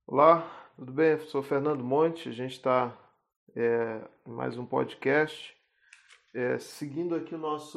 Olá, tudo bem? Eu sou Fernando Monte, a gente está em mais um podcast, seguindo aqui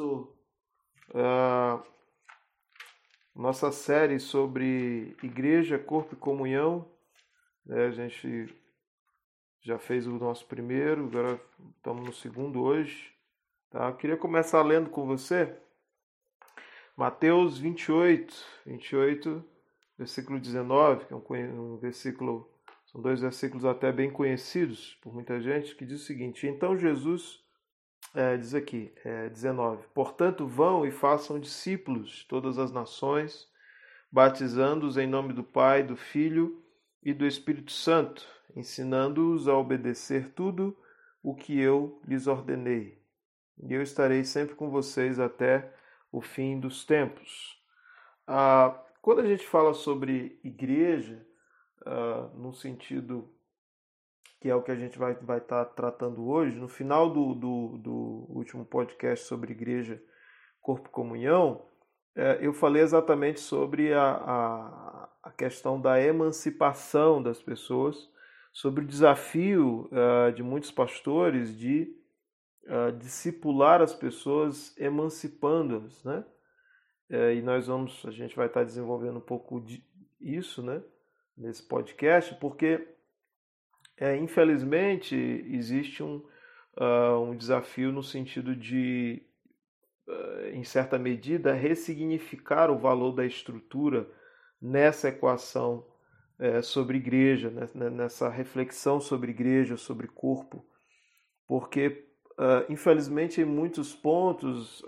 ah, nossa série sobre igreja, corpo e comunhão, né? A gente já fez o nosso primeiro, agora estamos no segundo hoje, tá? Eu queria começar lendo com você Mateus 28, versículo 19, que é um versículo, são dois versículos até bem conhecidos por muita gente, que diz o seguinte: Então Jesus, diz aqui, 19: Portanto, vão e façam discípulos de todas as nações, batizando-os em nome do Pai, do Filho e do Espírito Santo, ensinando-os a obedecer tudo o que eu lhes ordenei. E eu estarei sempre com vocês até o fim dos tempos. Quando a gente fala sobre igreja, no sentido que é o que a gente vai estar tratando hoje, no final do último podcast sobre igreja, corpo e comunhão, eu falei exatamente sobre a questão da emancipação das pessoas, sobre o desafio de muitos pastores de discipular as pessoas, emancipando-as, né? E a gente vai estar desenvolvendo um pouco isso, né, nesse podcast, porque infelizmente existe um desafio no sentido de, em certa medida, ressignificar o valor da estrutura nessa equação sobre igreja, né, nessa reflexão sobre igreja, sobre corpo, porque infelizmente em muitos pontos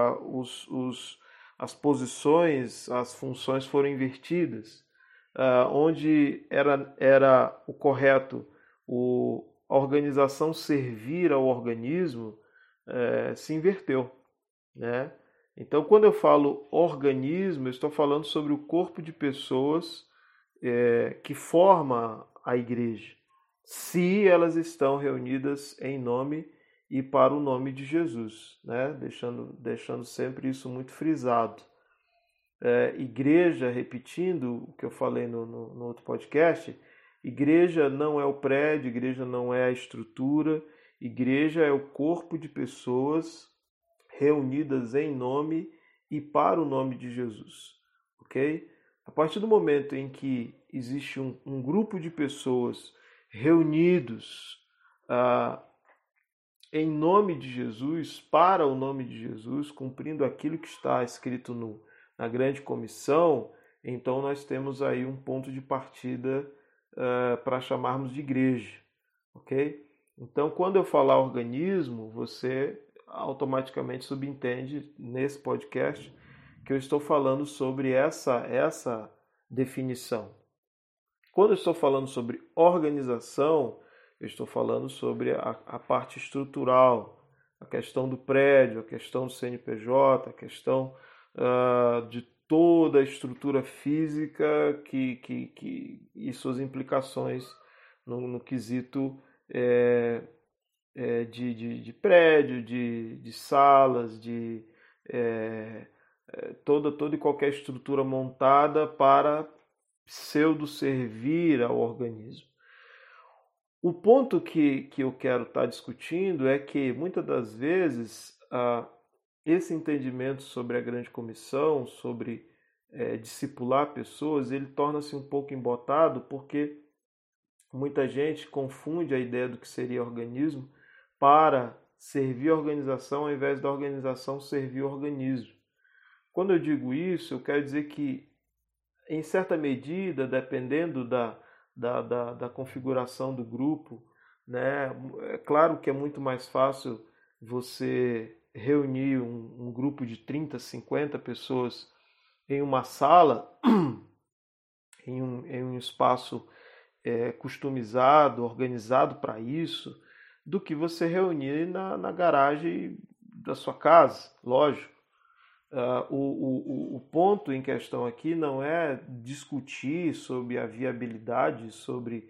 as posições, as funções foram invertidas, onde era o correto a organização servir ao organismo, se inverteu, né? Então, quando eu falo organismo, eu estou falando sobre o corpo de pessoas que forma a igreja, se elas estão reunidas em nome e para o nome de Jesus, né? Deixando sempre isso muito frisado. Igreja, repetindo o que eu falei no outro podcast, igreja não é o prédio, igreja não é a estrutura, igreja é o corpo de pessoas reunidas em nome e para o nome de Jesus, ok? A partir do momento em que existe um grupo de pessoas reunidos ah, em nome de Jesus, para o nome de Jesus, cumprindo aquilo que está escrito na grande comissão, então nós temos aí um ponto de partida para chamarmos de igreja, ok? Então, quando eu falar organismo, você automaticamente subentende nesse podcast que eu estou falando sobre essa definição. Quando eu estou falando sobre organização, eu estou falando sobre a parte estrutural, a questão do prédio, a questão do CNPJ, a questão de toda a estrutura física e suas implicações no quesito de prédio, de salas, de toda e qualquer estrutura montada para pseudo-servir ao organismo. O ponto que eu quero estar discutindo é que, muitas das vezes, esse entendimento sobre a grande comissão, sobre discipular pessoas, ele torna-se um pouco embotado porque muita gente confunde a ideia do que seria organismo para servir a organização ao invés da organização servir o organismo. Quando eu digo isso, eu quero dizer que, em certa medida, dependendo da configuração do grupo, né, é claro que é muito mais fácil você reunir um grupo de 30, 50 pessoas em uma sala, em um espaço customizado, organizado para isso, do que você reunir na garagem da sua casa, lógico. O ponto em questão aqui não é discutir sobre a viabilidade, sobre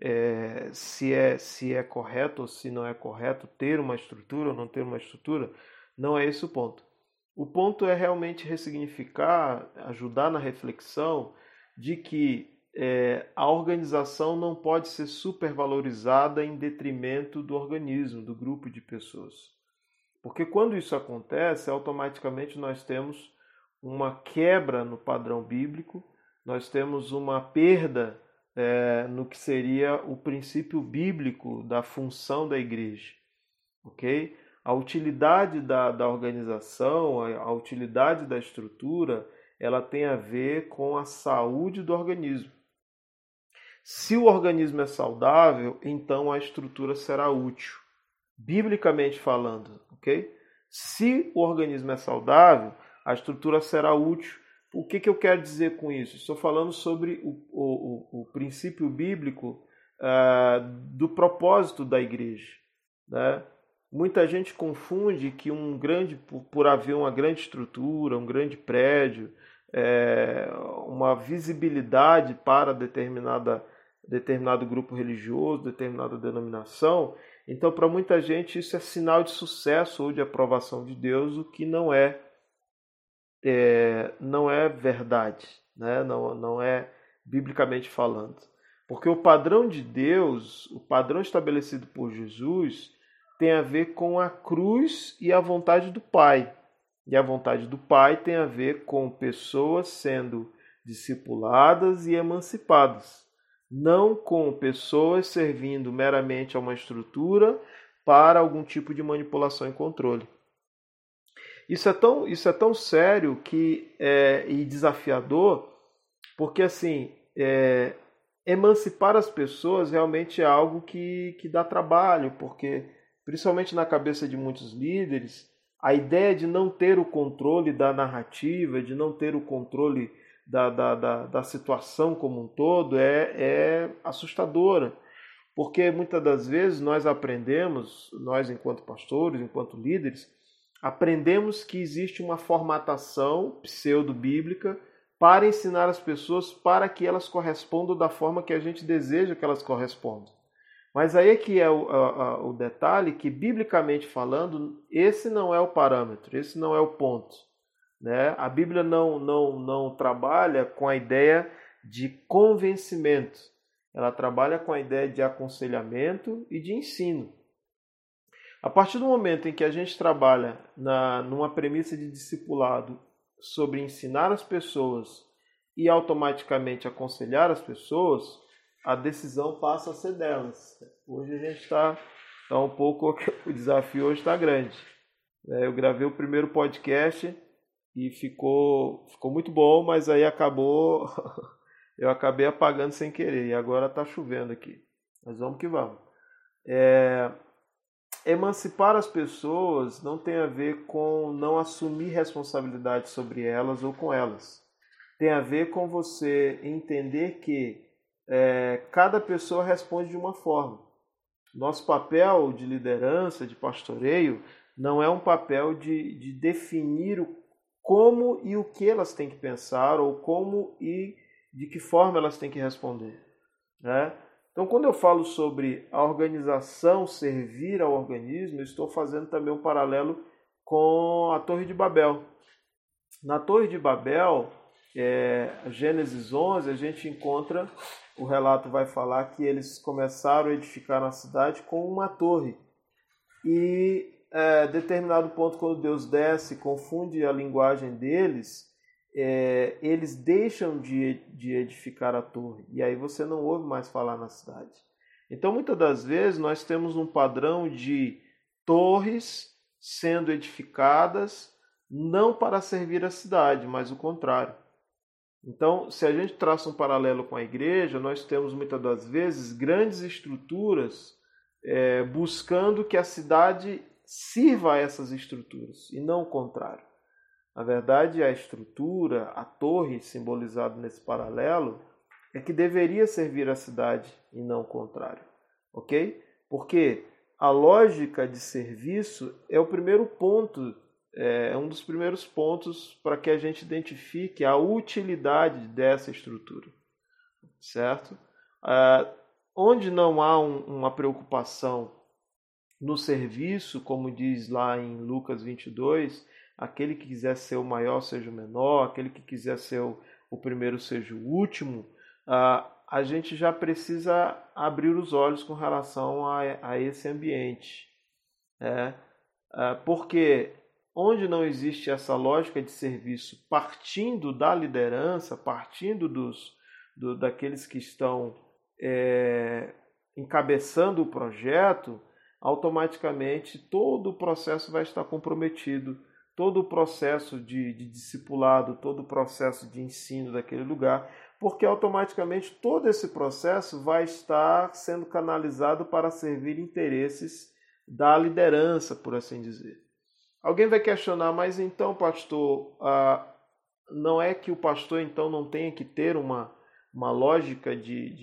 se é correto ou se não é correto ter uma estrutura ou não ter uma estrutura. Não é esse o ponto. O ponto é realmente ressignificar, ajudar na reflexão de que a organização não pode ser supervalorizada em detrimento do organismo, do grupo de pessoas. Porque quando isso acontece, automaticamente nós temos uma quebra no padrão bíblico, nós temos uma perda no que seria o princípio bíblico da função da igreja. Ok? A utilidade da organização, a utilidade da estrutura, ela tem a ver com a saúde do organismo. Se o organismo é saudável, então a estrutura será útil, biblicamente falando, ok? Se o organismo é saudável, a estrutura será útil. O que eu quero dizer com isso? Estou falando sobre o princípio bíblico do propósito da igreja, né? Muita gente confunde que por haver uma grande estrutura, um grande prédio, uma visibilidade para determinado grupo religioso, determinada denominação, então para muita gente isso é sinal de sucesso ou de aprovação de Deus, o que não é verdade, né? Não é biblicamente falando. Porque o padrão de Deus, o padrão estabelecido por Jesus, tem a ver com a cruz e a vontade do Pai. E a vontade do Pai tem a ver com pessoas sendo discipuladas e emancipadas, não com pessoas servindo meramente a uma estrutura para algum tipo de manipulação e controle. Isso é tão sério e desafiador, porque assim, emancipar as pessoas realmente é algo que dá trabalho, porque principalmente na cabeça de muitos líderes, a ideia de não ter o controle da narrativa, de não ter o controle da situação como um todo é assustadora. Porque muitas das vezes nós aprendemos, nós enquanto pastores, enquanto líderes, aprendemos que existe uma formatação pseudo-bíblica para ensinar as pessoas para que elas correspondam da forma que a gente deseja que elas correspondam. Mas aí é que é o detalhe que, biblicamente falando, esse não é o parâmetro, esse não é o ponto, né? A Bíblia não trabalha com a ideia de convencimento, ela trabalha com a ideia de aconselhamento e de ensino. A partir do momento em que a gente trabalha numa premissa de discipulado sobre ensinar as pessoas e automaticamente aconselhar as pessoas, a decisão passa a ser delas. Hoje a gente está um pouco... O desafio hoje está grande. Eu gravei o primeiro podcast e ficou muito bom, mas aí acabou... Eu acabei apagando sem querer e agora está chovendo aqui. Mas vamos que vamos. Emancipar as pessoas não tem a ver com não assumir responsabilidade sobre elas ou com elas. Tem a ver com você entender que cada pessoa responde de uma forma. Nosso papel de liderança, de pastoreio, não é um papel de definir como e o que elas têm que pensar ou como e de que forma elas têm que responder, né? Então, quando eu falo sobre a organização servir ao organismo, eu estou fazendo também um paralelo com a Torre de Babel. Na Torre de Babel, Gênesis 11, a gente encontra, o relato vai falar que eles começaram a edificar na cidade com uma torre. E determinado ponto, quando Deus desce, confunde a linguagem deles, eles deixam de edificar a torre. E aí você não ouve mais falar na cidade. Então, muitas das vezes, nós temos um padrão de torres sendo edificadas, não para servir a cidade, mas o contrário. Então, se a gente traça um paralelo com a igreja, nós temos muitas das vezes grandes estruturas buscando que a cidade sirva a essas estruturas, e não o contrário. Na verdade, a estrutura, a torre simbolizada nesse paralelo, é que deveria servir a cidade e não o contrário. Ok? Porque a lógica de serviço é o primeiro ponto, é um dos primeiros pontos para que a gente identifique a utilidade dessa estrutura. Certo? Onde não há uma preocupação no serviço, como diz lá em Lucas 22, aquele que quiser ser o maior seja o menor, aquele que quiser ser o primeiro seja o último, a gente já precisa abrir os olhos com relação a esse ambiente, né? Porque onde não existe essa lógica de serviço partindo da liderança, partindo daqueles que estão encabeçando o projeto, automaticamente todo o processo vai estar comprometido, todo o processo de discipulado, todo o processo de ensino daquele lugar, porque automaticamente todo esse processo vai estar sendo canalizado para servir interesses da liderança, por assim dizer. Alguém vai questionar, mas então, pastor, não é que o pastor então não tenha que ter uma lógica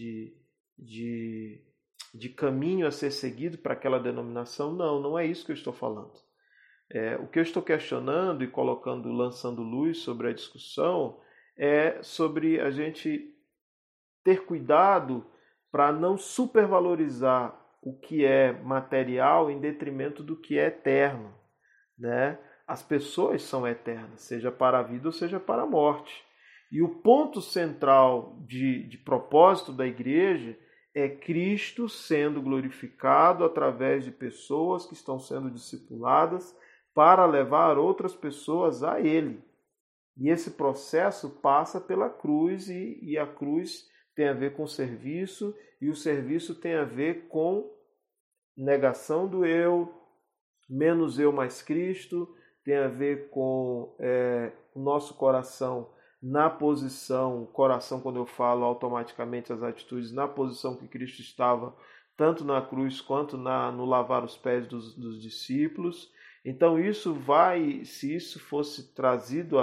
de caminho a ser seguido para aquela denominação? Não, não é isso que eu estou falando. O que eu estou questionando e colocando, lançando luz sobre a discussão é sobre a gente ter cuidado para não supervalorizar o que é material em detrimento do que é eterno, né? As pessoas são eternas, seja para a vida ou seja para a morte. E o ponto central de propósito da igreja é Cristo sendo glorificado através de pessoas que estão sendo discipuladas para levar outras pessoas a Ele. E esse processo passa pela cruz, e a cruz tem a ver com serviço, e o serviço tem a ver com negação do eu, menos eu mais Cristo, tem a ver com o nosso coração na posição, coração quando eu falo automaticamente as atitudes, na posição que Cristo estava, tanto na cruz quanto no lavar os pés dos discípulos. Então isso vai, se isso fosse trazido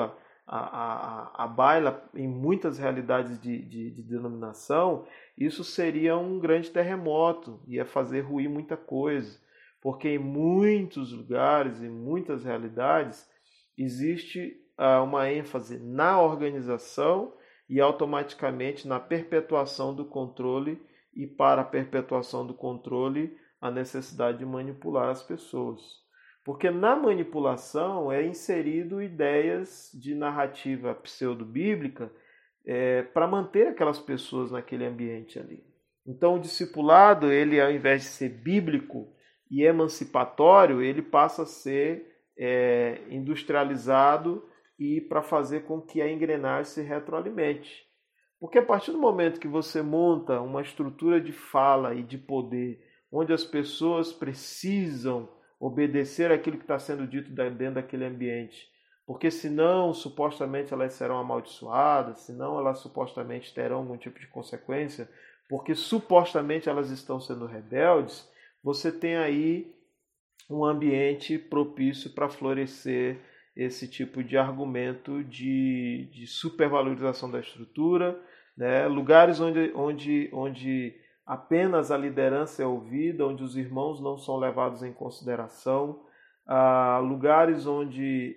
a baila em muitas realidades de denominação, isso seria um grande terremoto, ia fazer ruir muita coisa, porque em muitos lugares, em muitas realidades, existe uma ênfase na organização e automaticamente na perpetuação do controle, e para a perpetuação do controle, a necessidade de manipular as pessoas. Porque na manipulação é inserido ideias de narrativa pseudo-bíblica para manter aquelas pessoas naquele ambiente ali. Então o discipulado, ele ao invés de ser bíblico e emancipatório, ele passa a ser industrializado e para fazer com que a engrenagem se retroalimente. Porque a partir do momento que você monta uma estrutura de fala e de poder, onde as pessoas precisam obedecer aquilo que está sendo dito dentro daquele ambiente, porque senão supostamente elas serão amaldiçoadas, senão elas supostamente terão algum tipo de consequência, porque supostamente elas estão sendo rebeldes, você tem aí um ambiente propício para florescer esse tipo de argumento de supervalorização da estrutura, né? Lugares onde apenas a liderança é ouvida, onde os irmãos não são levados em consideração, lugares onde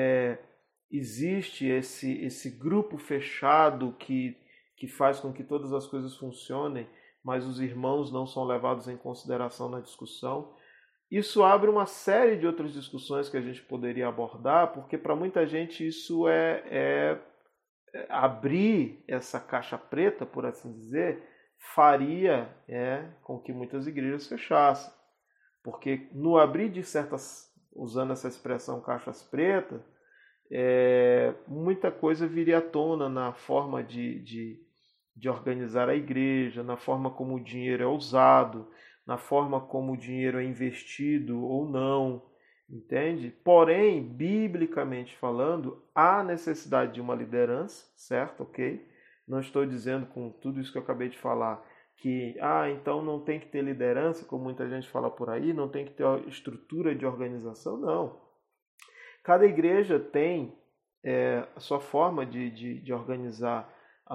existe esse grupo fechado que faz com que todas as coisas funcionem, mas os irmãos não são levados em consideração na discussão. Isso abre uma série de outras discussões que a gente poderia abordar, porque para muita gente isso abrir essa caixa preta, por assim dizer, faria com que muitas igrejas fechassem. Porque no abrir de certas, usando essa expressão caixas pretas, muita coisa viria à tona na forma de organizar a igreja, na forma como o dinheiro é usado, na forma como o dinheiro é investido ou não, entende? Porém, biblicamente falando, há necessidade de uma liderança, certo? Ok? Não estou dizendo com tudo isso que eu acabei de falar que, então não tem que ter liderança, como muita gente fala por aí, não tem que ter estrutura de organização, não. Cada igreja tem a sua forma de organizar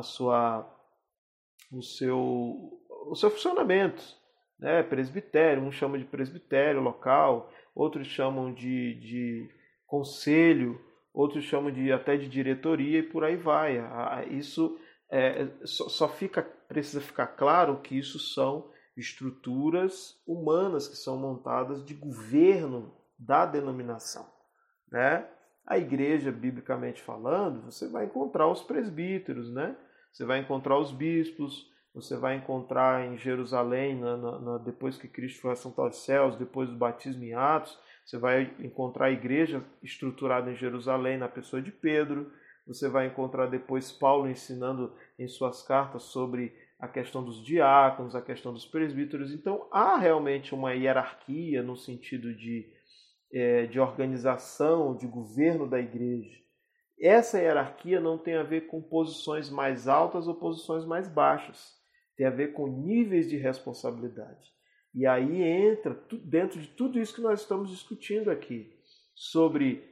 o seu funcionamento, né? Presbitério, uns chamam de presbitério local, outros chamam de conselho, outros chamam até de diretoria e por aí vai. Isso precisa ficar claro que isso são estruturas humanas que são montadas de governo da denominação, né? A igreja, biblicamente falando, você vai encontrar os presbíteros, né? você vai encontrar os bispos, você vai encontrar em Jerusalém, depois que Cristo foi assunto aos céus, depois do batismo em Atos, você vai encontrar a igreja estruturada em Jerusalém na pessoa de Pedro, você vai encontrar depois Paulo ensinando em suas cartas sobre a questão dos diáconos, a questão dos presbíteros. Então há realmente uma hierarquia no sentido de organização, de governo da igreja. Essa hierarquia não tem a ver com posições mais altas ou posições mais baixas. Tem a ver com níveis de responsabilidade. E aí entra, dentro de tudo isso que nós estamos discutindo aqui, sobre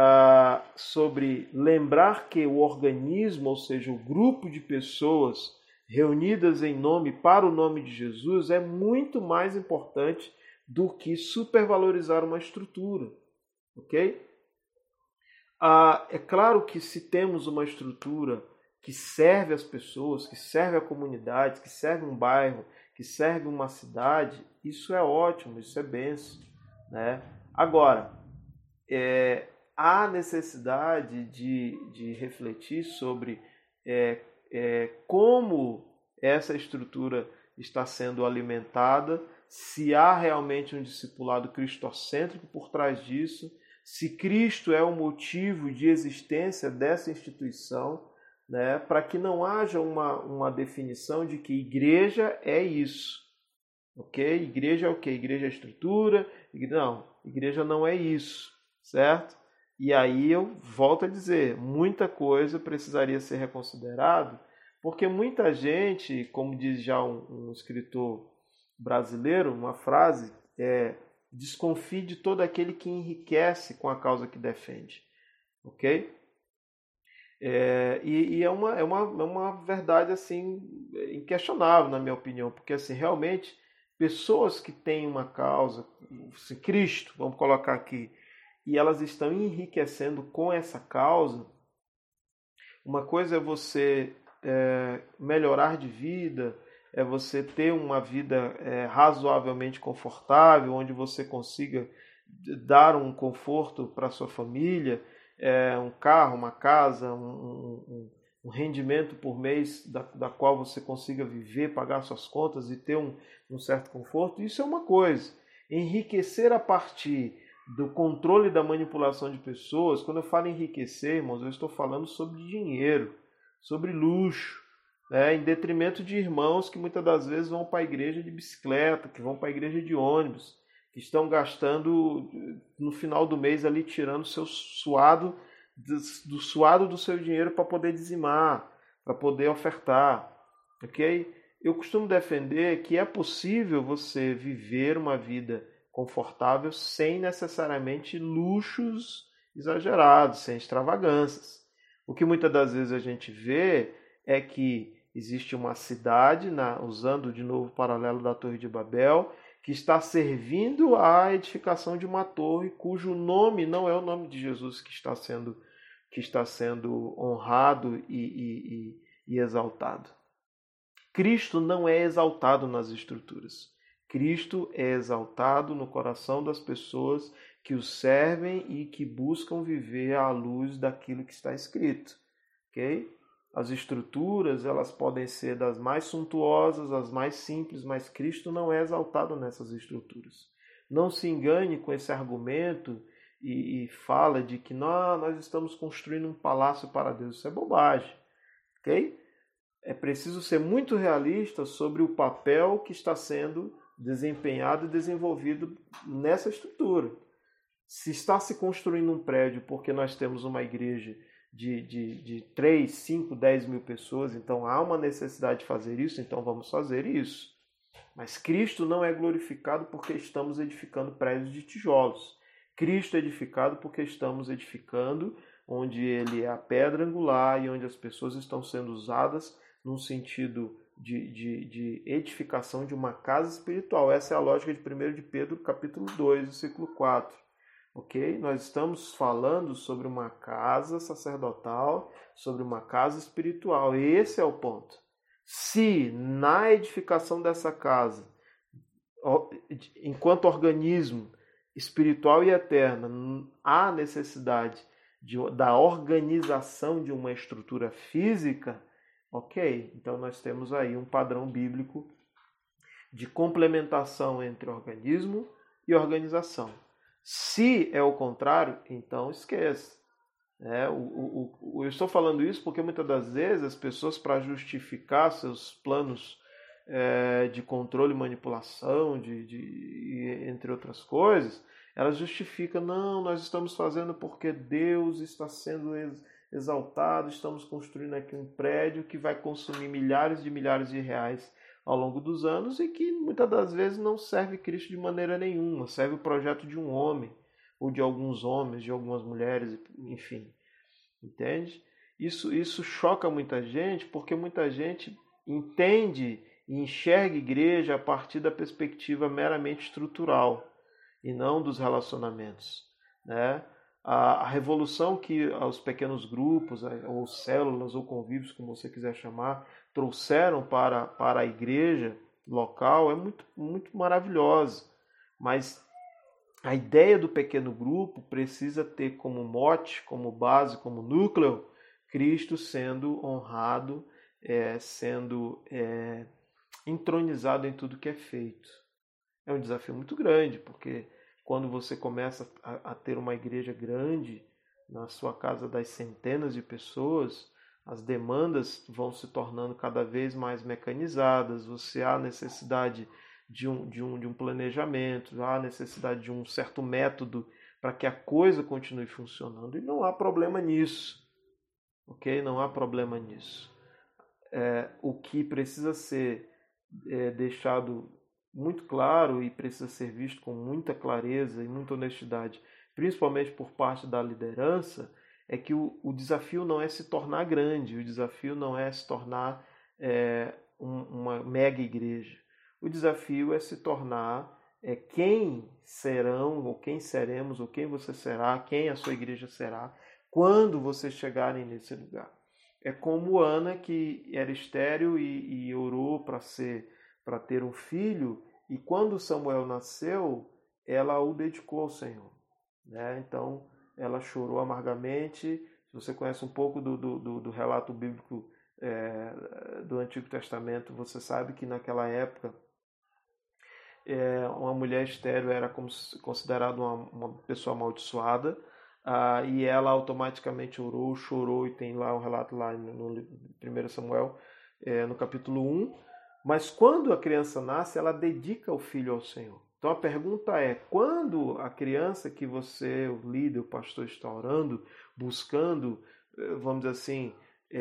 lembrar que o organismo, ou seja, o grupo de pessoas reunidas em nome para o nome de Jesus, é muito mais importante do que supervalorizar uma estrutura. Ok? É claro que se temos uma estrutura que serve as pessoas, que serve a comunidade, que serve um bairro, que serve uma cidade, isso é ótimo, isso é bênção, né? Agora, há necessidade de refletir sobre como essa estrutura está sendo alimentada, se há realmente um discipulado cristocêntrico por trás disso, se Cristo é o motivo de existência dessa instituição, né, para que não haja uma definição de que igreja é isso. Ok? Igreja é o quê? Igreja é estrutura? Não, igreja não é isso, certo? E aí eu volto a dizer, muita coisa precisaria ser reconsiderado, porque muita gente, como diz já um escritor brasileiro, uma frase, desconfie de todo aquele que enriquece com a causa que defende. Ok? E é uma verdade assim inquestionável, na minha opinião, porque assim, realmente pessoas que têm uma causa, assim, Cristo, vamos colocar aqui, e elas estão enriquecendo com essa causa, uma coisa é você melhorar de vida, é você ter uma vida razoavelmente confortável, onde você consiga dar um conforto para a sua família, um carro, uma casa, um rendimento por mês da qual você consiga viver, pagar suas contas e ter um certo conforto, isso é uma coisa. Enriquecer a partir do controle da manipulação de pessoas, quando eu falo enriquecer, irmãos, eu estou falando sobre dinheiro, sobre luxo, em detrimento de irmãos que muitas das vezes vão para a igreja de bicicleta, que vão para a igreja de ônibus, que estão gastando no final do mês ali, tirando o seu suado, do suado do seu dinheiro para poder dizimar, para poder ofertar, ok? Eu costumo defender que é possível você viver uma vida confortável sem necessariamente luxos exagerados, sem extravagâncias. O que muitas das vezes a gente vê é que existe uma cidade, usando de novo o paralelo da Torre de Babel, que está servindo à edificação de uma torre cujo nome não é o nome de Jesus que está sendo honrado e exaltado. Cristo não é exaltado nas estruturas. Cristo é exaltado no coração das pessoas que o servem e que buscam viver à luz daquilo que está escrito. Ok? As estruturas, elas podem ser das mais suntuosas, as mais simples, mas Cristo não é exaltado nessas estruturas. Não se engane com esse argumento e fala de que nós estamos construindo um palácio para Deus. Isso é bobagem. Ok? É preciso ser muito realista sobre o papel que está sendo desempenhado e desenvolvido nessa estrutura. Se está se construindo um prédio porque nós temos uma igreja de 3, 5, 10 mil pessoas, então há uma necessidade de fazer isso, então vamos fazer isso. Mas Cristo não é glorificado porque estamos edificando prédios de tijolos. Cristo é edificado porque estamos edificando onde Ele é a pedra angular e onde as pessoas estão sendo usadas num sentido de edificação de uma casa espiritual. Essa é a lógica de 1 de Pedro, capítulo 2, versículo 4. Ok? Nós estamos falando sobre uma casa sacerdotal, sobre uma casa espiritual. Esse é o ponto. Se na edificação dessa casa, enquanto organismo espiritual e eterno, há necessidade da organização de uma estrutura física, Ok, então nós temos aí um padrão bíblico de complementação entre organismo e organização. Se é o contrário, então esqueça. Eu estou falando isso porque muitas das vezes as pessoas, para justificar seus planos de controle e manipulação, entre outras coisas, elas justificam, não, nós estamos fazendo porque Deus está sendo exaltado, estamos construindo aqui um prédio que vai consumir milhares de reais ao longo dos anos e que muitas das vezes não serve Cristo de maneira nenhuma, serve o projeto de um homem, ou de alguns homens, de algumas mulheres, enfim, entende? Isso choca muita gente, porque muita gente entende e enxerga a igreja a partir da perspectiva meramente estrutural e não dos relacionamentos, né? A revolução que os pequenos grupos, ou células, ou convívios, como você quiser chamar, trouxeram para a igreja local é muito, muito maravilhosa, mas a ideia do pequeno grupo precisa ter como mote, como base, como núcleo, Cristo sendo honrado, sendo entronizado em tudo que é feito. É um desafio muito grande, porque quando você começa a ter uma igreja grande, na sua casa das centenas de pessoas, as demandas vão se tornando cada vez mais mecanizadas, você há necessidade de um planejamento, há necessidade de um certo método para que a coisa continue funcionando. E não há problema nisso, ok? Não há problema nisso. O que precisa ser deixado muito claro e precisa ser visto com muita clareza e muita honestidade, principalmente por parte da liderança, é que o desafio não é se tornar grande, o desafio não é se tornar uma mega igreja. O desafio é se tornar quem serão, ou quem seremos, ou quem você será, quem a sua igreja será, quando vocês chegarem nesse lugar. É como Ana, que era estéril e orou para ter um filho, e quando Samuel nasceu, ela o dedicou ao Senhor, né? Então, ela chorou amargamente. Se você conhece um pouco do relato bíblico do Antigo Testamento, você sabe que naquela época uma mulher estéril era considerada uma pessoa amaldiçoada, e ela automaticamente orou, chorou, e tem lá um relato lá no 1 Samuel, no capítulo 1. Mas quando a criança nasce, ela dedica o filho ao Senhor. Então a pergunta é, quando a criança que você, o líder, o pastor, está orando, buscando, vamos dizer assim,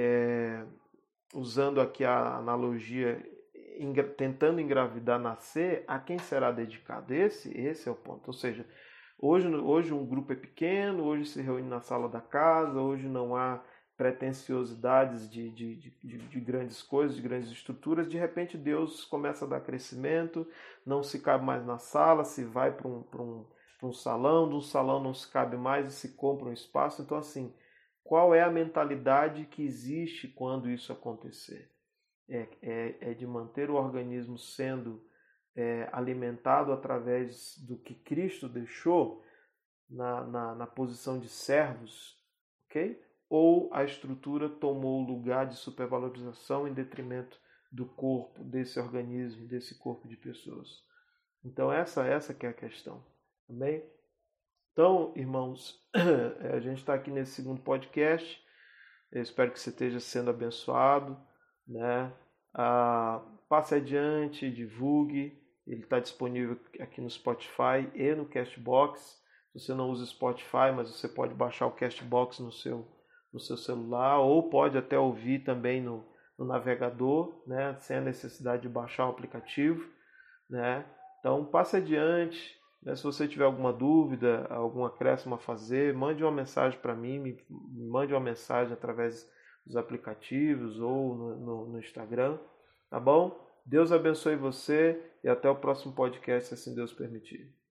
usando aqui a analogia, tentando engravidar, nascer, a quem será dedicado? Esse é o ponto. Ou seja, hoje um grupo é pequeno, hoje se reúne na sala da casa, hoje não há pretensiosidades de grandes coisas, de grandes estruturas. De repente Deus começa a dar crescimento, não se cabe mais na sala, se vai para um salão, de um salão não se cabe mais e se compra um espaço. Então, assim, qual é a mentalidade que existe quando isso acontecer? É de manter o organismo sendo alimentado através do que Cristo deixou na posição de servos, ok? Ou a estrutura tomou o lugar de supervalorização em detrimento do corpo, desse organismo, desse corpo de pessoas. Então essa que é a questão, amém? Então, irmãos, a gente está aqui nesse segundo podcast. Eu espero que você esteja sendo abençoado, né? Passe adiante, divulgue. Ele está disponível aqui no Spotify e no Castbox. Você não usa Spotify, mas você pode baixar o Castbox no seu celular, ou pode até ouvir também no navegador, né? Sem a necessidade de baixar o aplicativo, né? Então passe adiante, né? Se você tiver alguma dúvida, algum acréscimo a fazer, mande uma mensagem para mim, me mande uma mensagem através dos aplicativos ou no Instagram, tá bom? Deus abençoe você e até o próximo podcast, se assim Deus permitir.